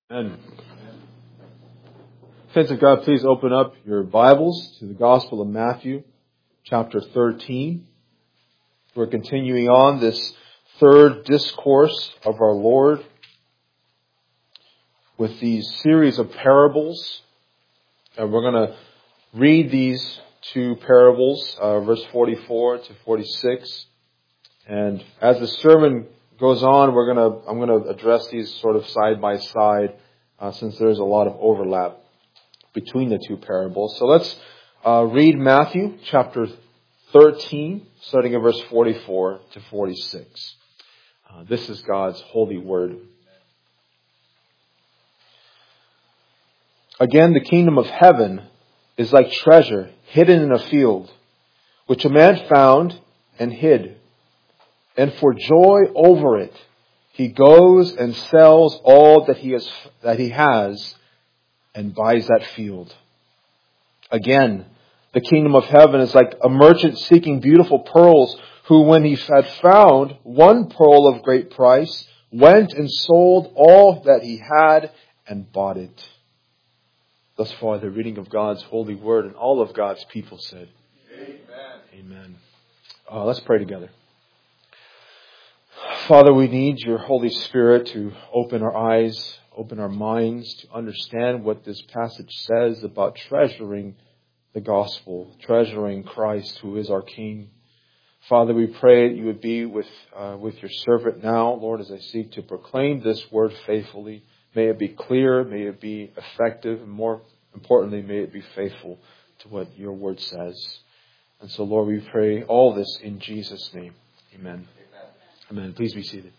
Amen. Saints of God, please open up your Bibles to the Gospel of Matthew, chapter 13. We're continuing on this third discourse of our Lord with these series of parables. And we're going to read these two parables, verse 44 to 46. And as the sermon goes on, I'm going to address these sort of side by side, since there's a lot of overlap between the two parables. So let's read Matthew chapter 13, starting at verse 44 to 46. This is God's holy word. Again, the kingdom of heaven is like treasure hidden in a field, which a man found and hid. And for joy over it, he goes and sells all that he has and buys that field. Again, the kingdom of heaven is like a merchant seeking beautiful pearls, who, when he had found one pearl of great price, went and sold all that he had and bought it. Thus far, the reading of God's holy word, and all of God's people said, Amen. Amen. Let's pray together. Father, we need your Holy Spirit to open our eyes, open our minds to understand what this passage says about treasuring the gospel, treasuring Christ, who is our King. Father, we pray that you would be with your servant now, Lord, as I seek to proclaim this word faithfully. May it be clear, may it be effective, and more importantly, may it be faithful to what your word says. And so, Lord, we pray all this in Jesus' name. Amen. Amen. Please be seated.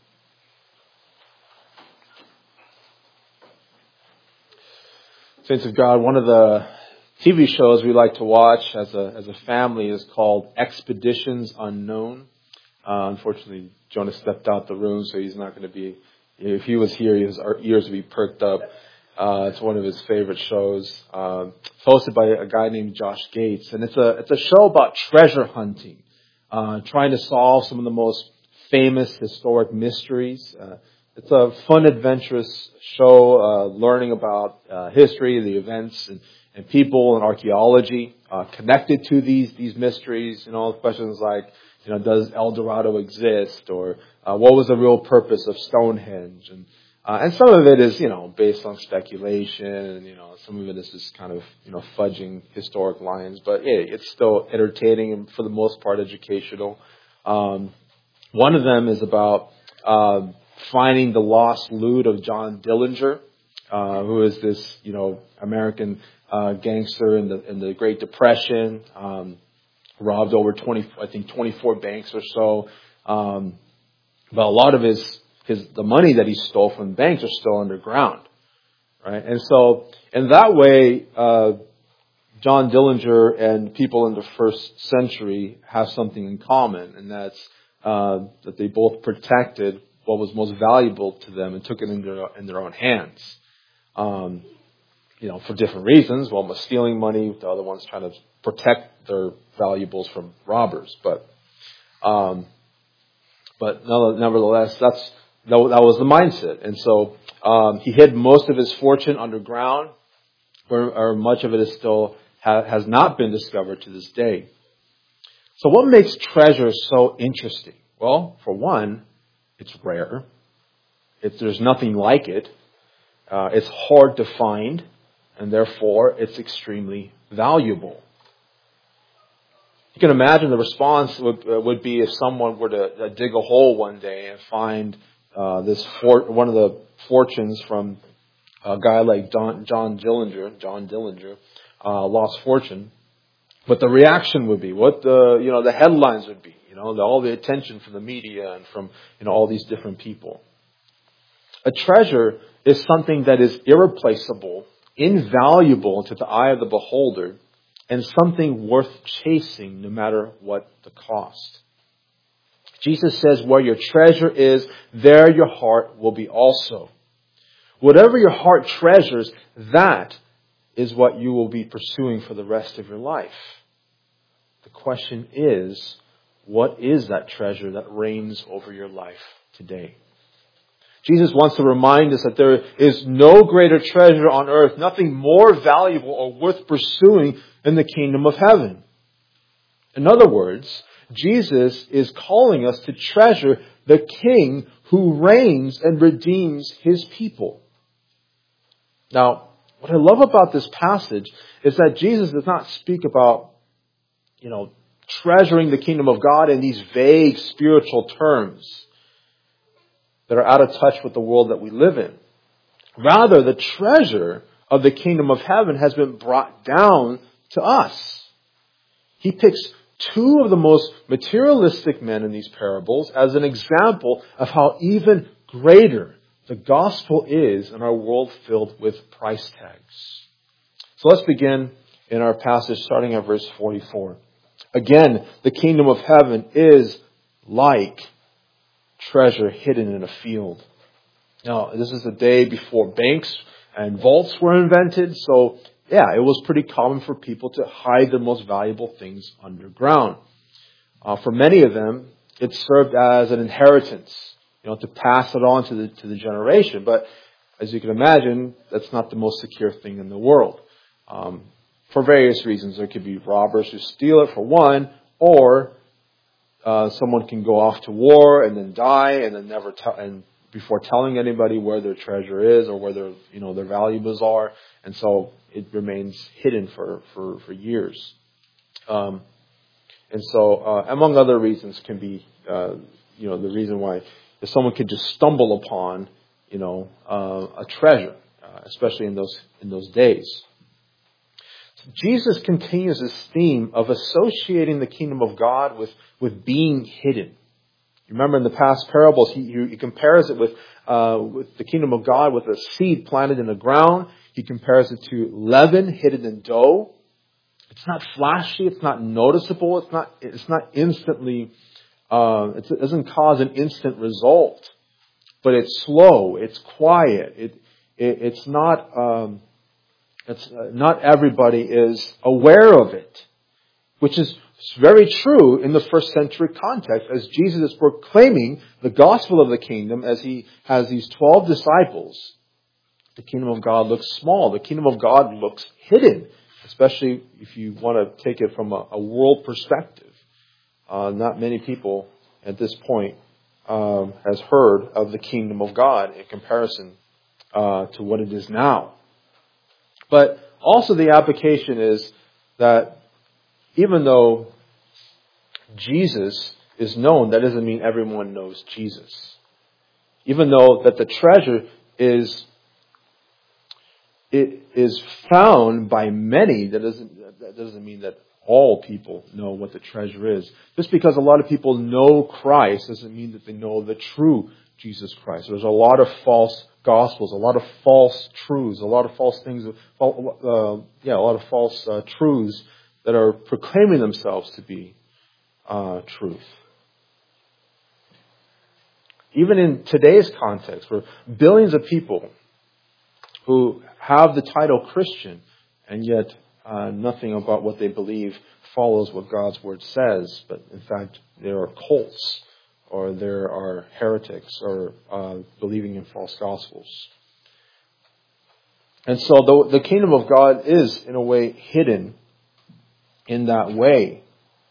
Saints of God, one of the TV shows we like to watch as a family is called Expeditions Unknown. Unfortunately, Jonah stepped out the room, so he's not going to be. If he was here, our ears would be perked up. It's one of his favorite shows, hosted by a guy named Josh Gates, and it's a show about treasure hunting, trying to solve some of the most famous historic mysteries. It's a fun, adventurous show, learning about history, the events, and people and archaeology connected to these mysteries. You know, questions like, does El Dorado exist, or what was the real purpose of Stonehenge? And some of it is, based on speculation, and some of it is just kind of fudging historic lines. But it's still entertaining and for the most part educational. One of them is about finding the lost loot of John Dillinger, who is this, American gangster in the Great Depression, robbed over 24 banks or so. But a lot of the money that he stole from banks are still underground, right? And so, in that way, John Dillinger and people in the first century have something in common, and that's that they both protected what was most valuable to them and took it in their own hands. For different reasons. One was stealing money, the other one's trying to protect their valuables from robbers. But nevertheless, that was the mindset. And so he hid most of his fortune underground, or much of it is still has not been discovered to this day. So what makes treasure so interesting? Well, for one, it's rare. There's nothing like it. It's hard to find, and therefore it's extremely valuable. You can imagine the response would be if someone were to dig a hole one day and find one of the fortunes from a guy like John Dillinger, lost fortune. What the reaction would be, what the headlines would be, all the attention from the media and from all these different people. A treasure is something that is irreplaceable, invaluable to the eye of the beholder, and something worth chasing no matter what the cost. Jesus says, where your treasure is, there your heart will be also. Whatever your heart treasures, that is what you will be pursuing for the rest of your life. The question is, what is that treasure that reigns over your life today? Jesus wants to remind us that there is no greater treasure on earth, nothing more valuable or worth pursuing than the kingdom of heaven. In other words, Jesus is calling us to treasure the King who reigns and redeems His people. Now, what I love about this passage is that Jesus does not speak about, treasuring the kingdom of God in these vague spiritual terms that are out of touch with the world that we live in. Rather, the treasure of the kingdom of heaven has been brought down to us. He picks two of the most materialistic men in these parables as an example of how even greater the gospel is in our world filled with price tags. So let's begin in our passage starting at verse 44. Again, the kingdom of heaven is like treasure hidden in a field. Now, this is the day before banks and vaults were invented, so it was pretty common for people to hide their most valuable things underground. For many of them, it served as an inheritance, to pass it on to the generation. But as you can imagine, that's not the most secure thing in the world. For various reasons. There could be robbers who steal it for one, or someone can go off to war and then die and then before telling anybody where their treasure is or where their valuables are, and so it remains hidden for years. And so, among other reasons, can be the reason why if someone could just stumble upon a treasure, especially in those days. Jesus continues this theme of associating the kingdom of God with being hidden. You remember in the past parables, he compares it with the kingdom of God with a seed planted in the ground. He compares it to leaven hidden in dough. It's not flashy. It's not noticeable. It's not instantly. It doesn't cause an instant result, but it's slow. It's quiet. It's not. Not everybody is aware of it, which is very true in the first century context as Jesus is proclaiming the gospel of the kingdom as he has these 12 disciples. The kingdom of God looks small. The kingdom of God looks hidden, especially if you want to take it from a world perspective. Not many people at this point has heard of the kingdom of God in comparison to what it is now. But also the application is that even though Jesus is known, that doesn't mean everyone knows Jesus. Even though that the treasure is found by many, that doesn't mean that all people know what the treasure is. Just because a lot of people know Christ doesn't mean that they know the true Jesus Christ. There's a lot of false gospels, a lot of false truths, a lot of false things, a lot of false truths that are proclaiming themselves to be truth. Even in today's context, where billions of people who have the title Christian, and yet nothing about what they believe follows what God's Word says, but in fact there are cults, or there are heretics, or believing in false gospels. And so the kingdom of God is, in a way, hidden in that way.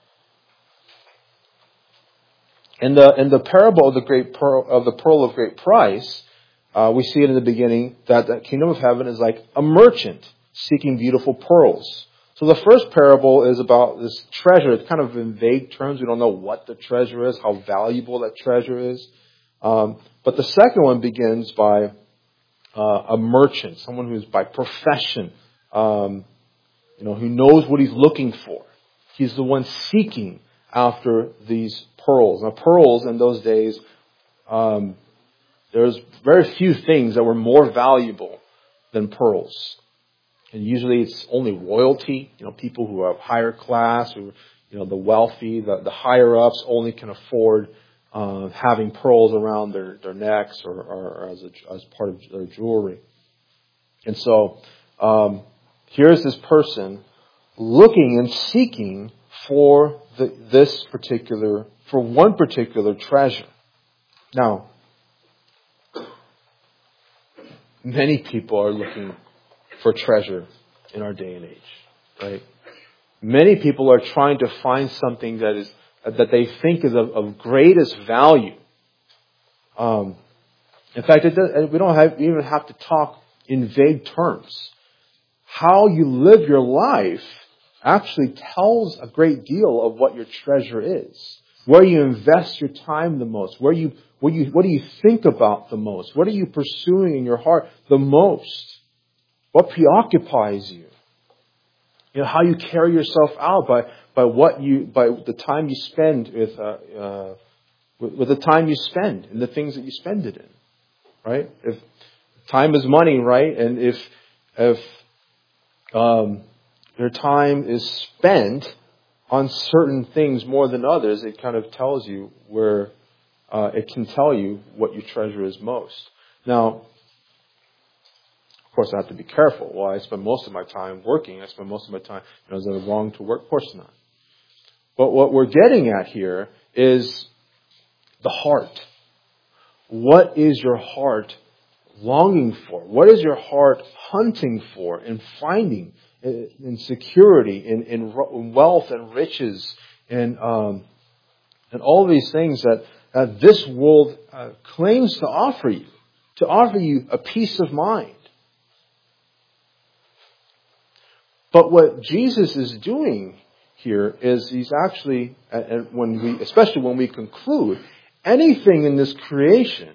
In the parable of the pearl of great price, we see it in the beginning that the kingdom of heaven is like a merchant seeking beautiful pearls. So the first parable is about this treasure. It's kind of in vague terms. We don't know what the treasure is, how valuable that treasure is. But the second one begins by a merchant, someone who's by profession, who knows what he's looking for. He's the one seeking after these pearls. Now, pearls in those days, there's very few things that were more valuable than pearls. And usually it's only royalty, people who are higher class, who, the wealthy, the higher ups only can afford having pearls around their necks or as part of their jewelry. And so here's this person looking and seeking for one particular treasure. Now, many people are looking for treasure in our day and age, right? Many people are trying to find something that they think is of greatest value. In fact, we don't even have to talk in vague terms. How you live your life actually tells a great deal of what your treasure is. Where you invest your time the most. What do you think about the most? What are you pursuing in your heart the most? What preoccupies you? You know, how you carry yourself out by the time you spend with the time you spend and the things that you spend it in. Right? If time is money, right? And if your time is spent on certain things more than others, it kind of tells you where it can tell you what you treasure is most. Now, of course, I have to be careful. Well, I spend most of my time working. I spend most of my time, is it wrong to work? Of course not. But what we're getting at here is the heart. What is your heart longing for? What is your heart hunting for and finding in security, in wealth and riches, and all these things that this world claims to offer you a peace of mind. But what Jesus is doing here is he's actually, especially when we conclude, anything in this creation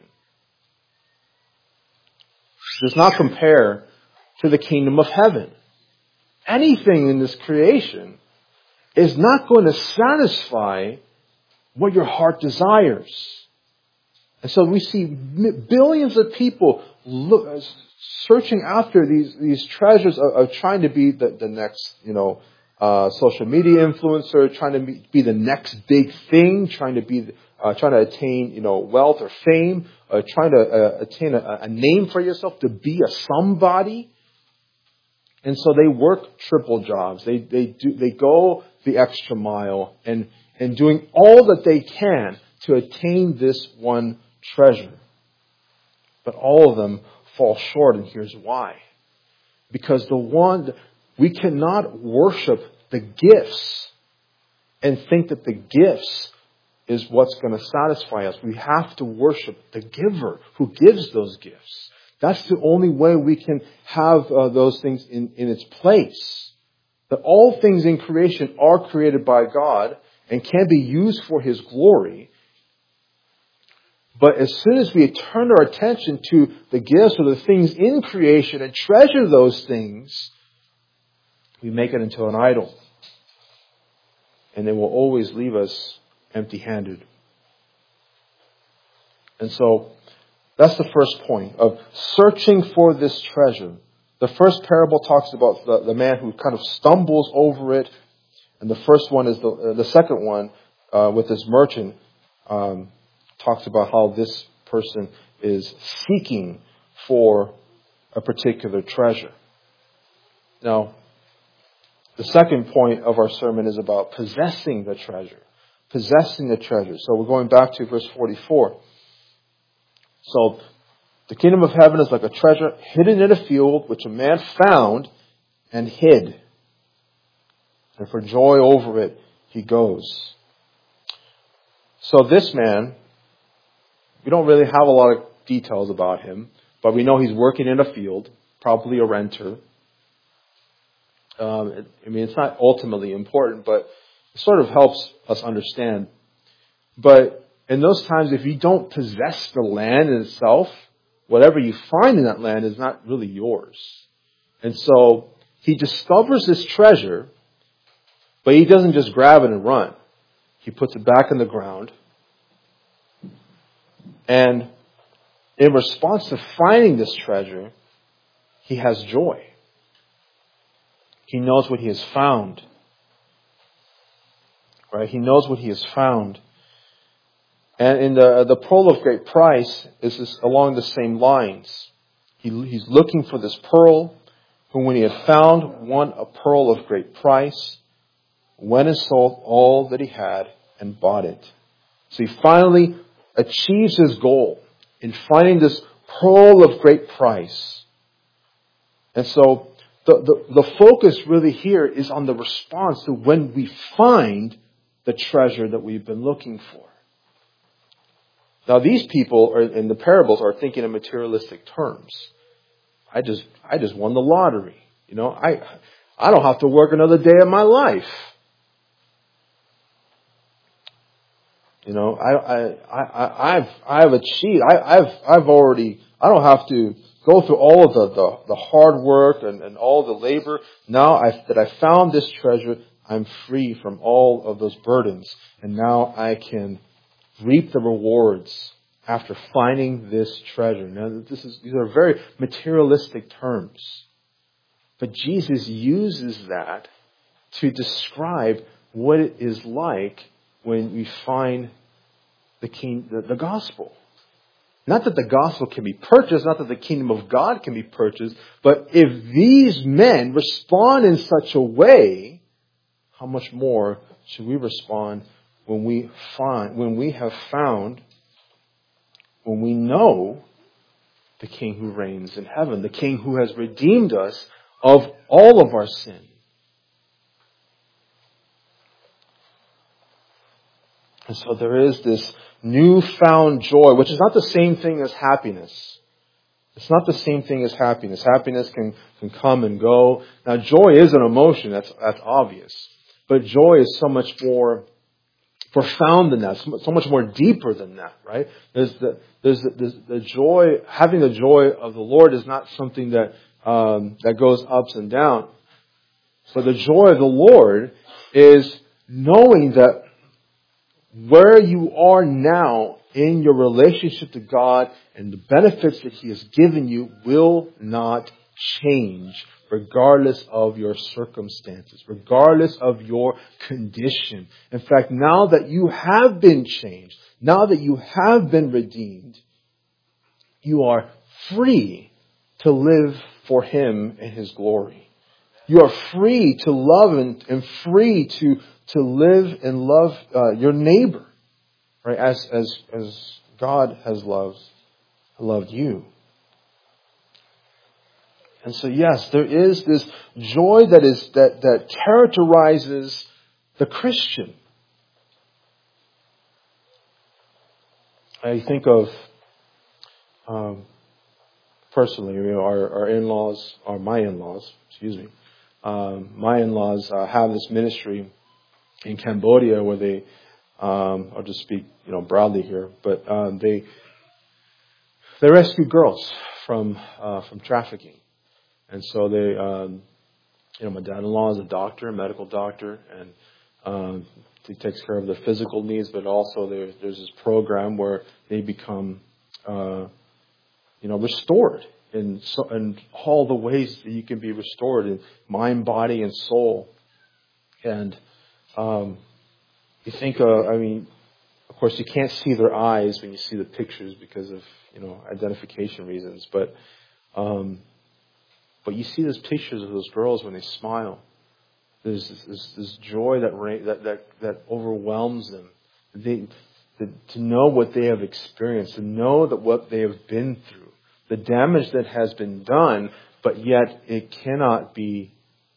does not compare to the kingdom of heaven. Anything in this creation is not going to satisfy what your heart desires. And so we see billions of people searching after these treasures of trying to be the next, social media influencer, trying to be the next big thing, trying to attain, wealth or fame, trying to attain a name for yourself, to be a somebody. And so they work triple jobs. They go the extra mile and doing all that they can to attain this one treasure. But all of them fall short, and here's why. Because we cannot worship the gifts and think that the gifts is what's going to satisfy us. We have to worship the giver who gives those gifts. That's the only way we can have those things in its place. That all things in creation are created by God and can be used for His glory. But as soon as we turn our attention to the gifts or the things in creation and treasure those things, we make it into an idol. And it will always leave us empty-handed. And so, that's the first point of searching for this treasure. The first parable talks about the man who kind of stumbles over it. And the first one is the second one with this merchant talks about how this person is seeking for a particular treasure. Now, the second point of our sermon is about possessing the treasure. Possessing the treasure. So we're going back to verse 44. So, the kingdom of heaven is like a treasure hidden in a field, which a man found and hid. And for joy over it, he goes. So this man, we don't really have a lot of details about him, but we know he's working in a field, probably a renter. It's not ultimately important, but it sort of helps us understand. But in those times, if you don't possess the land in itself, whatever you find in that land is not really yours. And so he discovers this treasure, but he doesn't just grab it and run. He puts it back in the ground. And in response to finding this treasure, he has joy. He knows what he has found. Right? He knows what he has found. And in the pearl of great price is along the same lines. He's looking for this pearl, whom when he had found a pearl of great price, went and sold all that he had and bought it. So he finally achieves his goal in finding this pearl of great price. And so the focus really here is on the response to when we find the treasure that we've been looking for. Now these people in the parables are thinking in materialistic terms. I just won the lottery. I don't have to work another day of my life. I've achieved. I don't have to go through all of the hard work and all the labor. Now that I found this treasure, I'm free from all of those burdens. And now I can reap the rewards after finding this treasure. Now these are very materialistic terms. But Jesus uses that to describe what it is like when we find the gospel. Not that the gospel can be purchased, not that the kingdom of God can be purchased, but if these men respond in such a way, how much more should we respond when we know the King who reigns in heaven, the King who has redeemed us of all of our sin. And so there is this newfound joy, which is not the same thing as happiness. It's not the same thing as happiness. Happiness can come and go. Now, joy is an emotion. That's obvious. But joy is so much more profound than that. So much more deeper than that, right? There's the joy. Having the joy of the Lord is not something that goes ups and down. But the joy of the Lord is knowing that where you are now in your relationship to God and the benefits that He has given you will not change regardless of your circumstances, regardless of your condition. In fact, now that you have been changed, now that you have been redeemed, you are free to live for Him and His glory. You are free to love and free to live and love your neighbor, right? As God has loved you. And so, yes, there is this joy that characterizes the Christian. I think of personally, our in-laws, or my in-laws, my in-laws have this ministry in Cambodia where they, I'll just speak, broadly here, but they rescue girls from trafficking, and so they, my dad-in-law is a medical doctor, and he takes care of their physical needs, but also there's this program where they become, restored in all the ways that you can be restored in mind, body, and soul, and you think, of course, you can't see their eyes when you see the pictures because of, identification reasons. But you see those pictures of those girls when they smile. There's this joy that overwhelms them. To know what they have experienced, to know that what they have been through, the damage that has been done, but yet it cannot be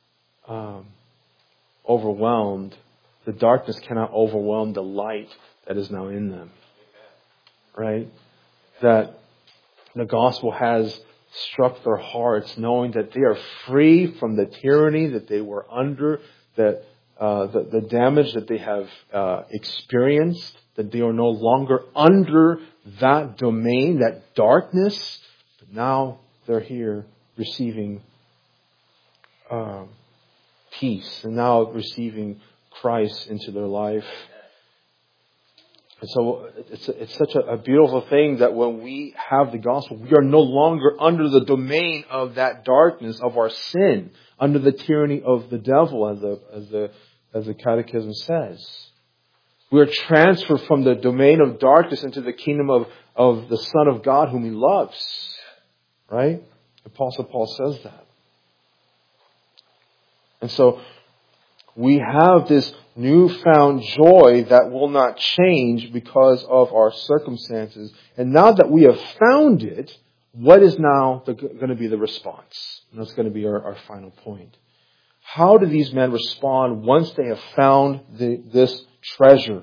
overwhelmed. The darkness cannot overwhelm the light that is now in them. Right? That the gospel has struck their hearts, knowing that they are free from the tyranny that they were under, that the damage that they have experienced, that they are no longer under that domain, that darkness, but now they're here receiving peace, and now receiving Christ into their life. And so it's such a beautiful thing that when we have the gospel, we are no longer under the domain of that darkness, of our sin, under the tyranny of the devil, as the Catechism says. We are transferred from the domain of darkness into the kingdom of the Son of God whom He loves. Right? Apostle Paul says that. And so we have this newfound joy that will not change because of our circumstances. And now that we have found it, what is now going to be the response? And that's going to be our final point. How do these men respond once they have found this treasure?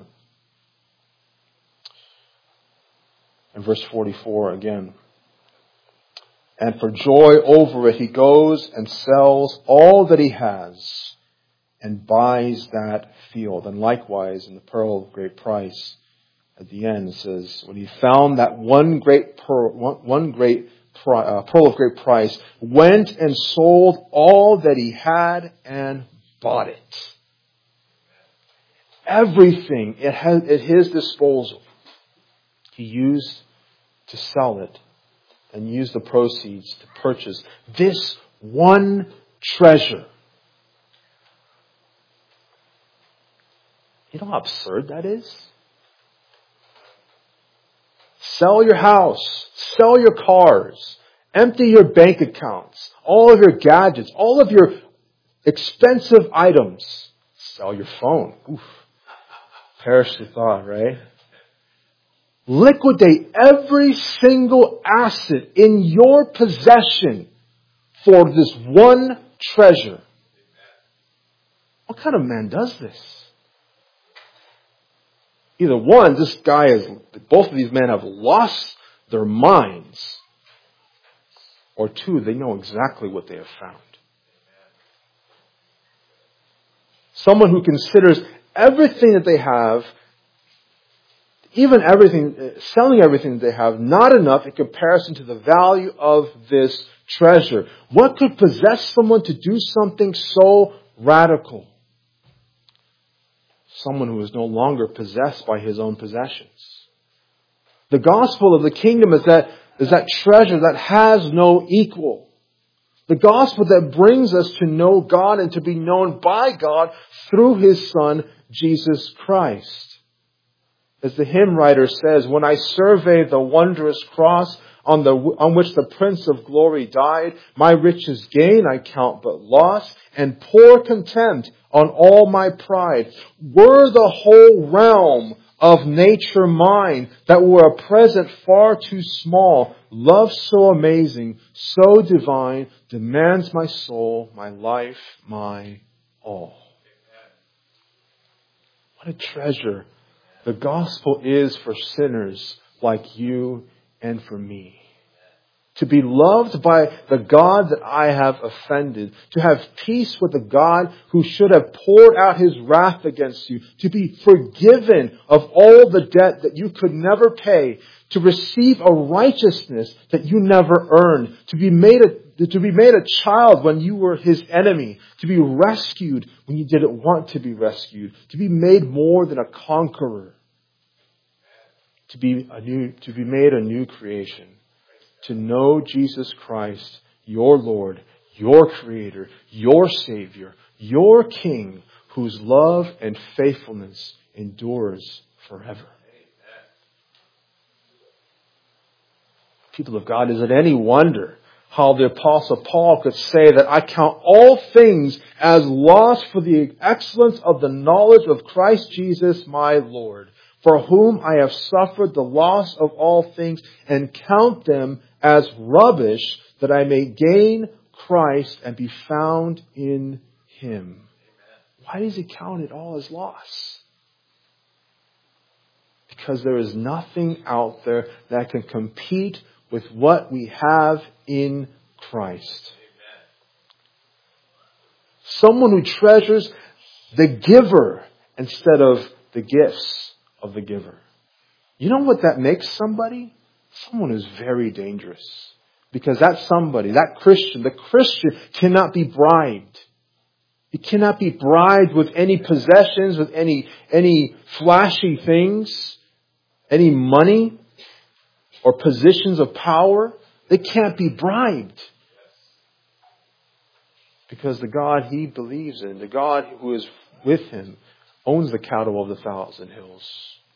In verse 44 again. And for joy over it, he goes and sells all that he has and buys that field. And likewise, in the pearl of great price, at the end it says, when he found that pearl of great price, went and sold all that he had and bought it. Everything at his disposal, he used to sell it and use the proceeds to purchase this one treasure. You know how absurd that is? Sell your house, sell your cars, empty your bank accounts, all of your gadgets, all of your expensive items. Sell your phone. Oof. Perish the thought, right? Liquidate every single asset in your possession for this one treasure. What kind of man does this? Either one, both of these men have lost their minds. Or two, they know exactly what they have found. Someone who considers everything that they have, selling everything that they have, not enough in comparison to the value of this treasure. What could possess someone to do something so radical? Someone who is no longer possessed by his own possessions. The gospel of the kingdom is that treasure that has no equal. The gospel that brings us to know God and to be known by God through His Son, Jesus Christ. As the hymn writer says, when I survey the wondrous cross on which the Prince of Glory died, my riches gain I count but loss, and pour contempt on all my pride. Were the whole realm of nature mine, that were a present far too small, love so amazing, so divine, demands my soul, my life, my all. What a treasure the gospel is for sinners like you and for me. To be loved by the God that I have offended. To have peace with the God who should have poured out His wrath against you. To be forgiven of all the debt that you could never pay. To receive a righteousness that you never earned. To be made a child when you were His enemy. To be rescued when you didn't want to be rescued. To be made more than a conqueror. To be made a new creation. To know Jesus Christ, your Lord, your Creator, your Savior, your King, whose love and faithfulness endures forever. People of God, is it any wonder how the Apostle Paul could say that I count all things as loss for the excellence of the knowledge of Christ Jesus my Lord, for whom I have suffered the loss of all things and count them as rubbish, that I may gain Christ and be found in Him. Why does he count it all as loss? Because there is nothing out there that can compete with what we have in Christ. Someone who treasures the giver instead of the gifts of the giver. You know what that makes somebody? Someone who's very dangerous. Because that somebody, the Christian cannot be bribed. He cannot be bribed with any possessions, with any flashy things, any money, or positions of power. They can't be bribed. Because the God he believes in, the God who is with him, owns the cattle of the 1,000 hills.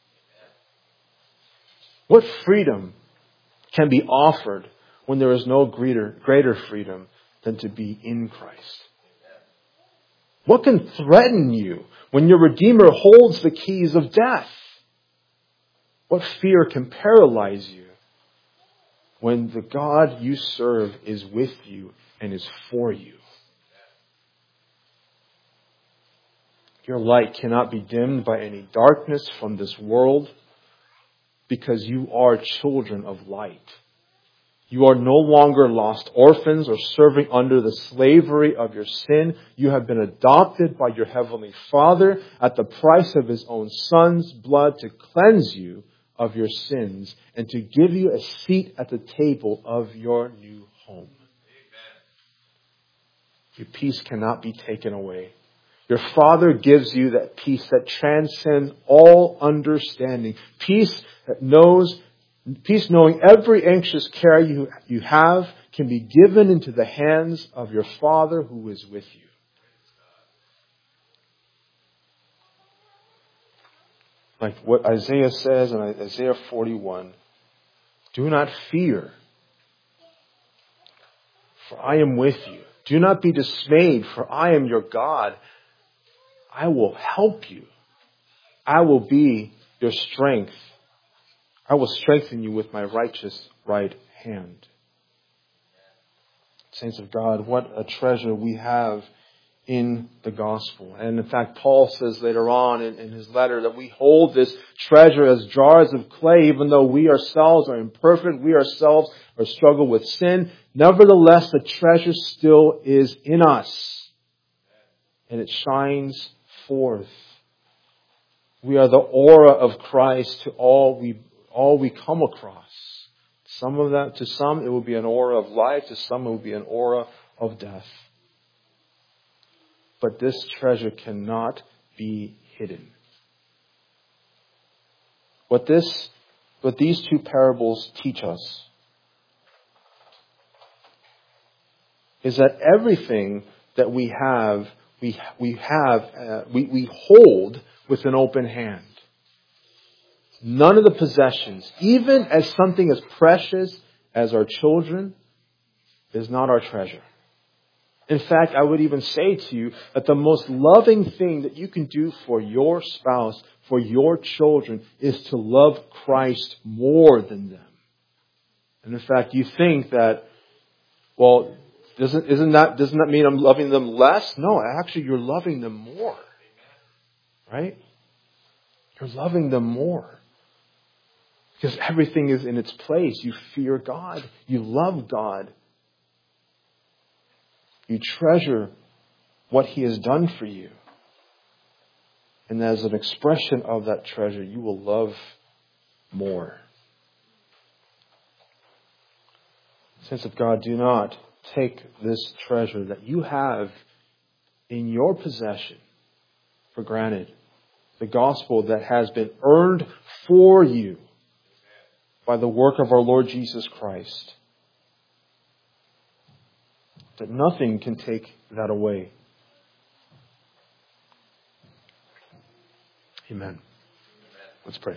What freedom can be offered when there is no greater freedom than to be in Christ? What can threaten you when your Redeemer holds the keys of death? What fear can paralyze you when the God you serve is with you and is for you. Your light cannot be dimmed by any darkness from this world because you are children of light. You are no longer lost orphans or serving under the slavery of your sin. You have been adopted by your Heavenly Father at the price of His own Son's blood to cleanse you of your sins and to give you a seat at the table of your new home. Your peace cannot be taken away. Your Father gives you that peace that transcends all understanding. Peace knowing every anxious care you have can be given into the hands of your Father who is with you. Like what Isaiah says in Isaiah 41, do not fear, for I am with you. Do not be dismayed, for I am your God. I will help you. I will be your strength. I will strengthen you with my righteous right hand. Saints of God, what a treasure we have in the gospel. And in fact, Paul says later on in his letter that we hold this treasure as jars of clay, even though we ourselves are imperfect, we ourselves are struggle with sin. Nevertheless, the treasure still is in us. And it shines forth. We are the aura of Christ to all we come across. To some it will be an aura of life, to some it will be an aura of death. But this treasure cannot be hidden. What these two parables teach us is that everything that we hold with an open hand. None of the possessions, even as something as precious as our children, is not our treasure. In fact, I would even say to you that the most loving thing that you can do for your spouse, for your children, is to love Christ more than them. And in fact, you think that, well, doesn't that mean I'm loving them less? No, actually you're loving them more. Right? You're loving them more. Because everything is in its place. You fear God. You love God. You treasure what He has done for you. And as an expression of that treasure, you will love more. Saints of God, do not take this treasure that you have in your possession for granted. The gospel that has been earned for you by the work of our Lord Jesus Christ. That nothing can take that away. Amen. Let's pray.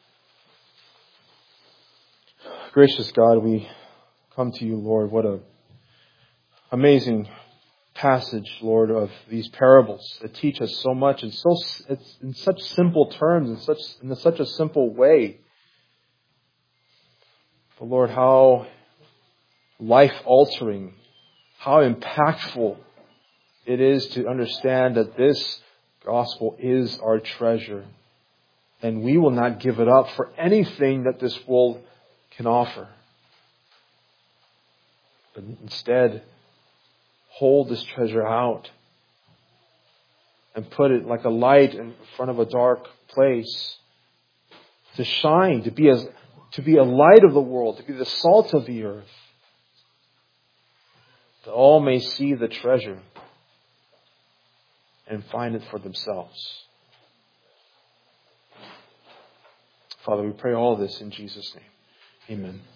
Gracious God, we come to you, Lord. What an amazing passage, Lord, of these parables that teach us so much. It's in such simple terms, in such a simple way. But Lord, how life-altering, how impactful it is to understand that this gospel is our treasure. And we will not give it up for anything that this world can offer. But instead, hold this treasure out and put it like a light in front of a dark place to shine, to be a light of the world, to be the salt of the earth, that all may see the treasure and find it for themselves. Father, we pray all this in Jesus' name. Amen.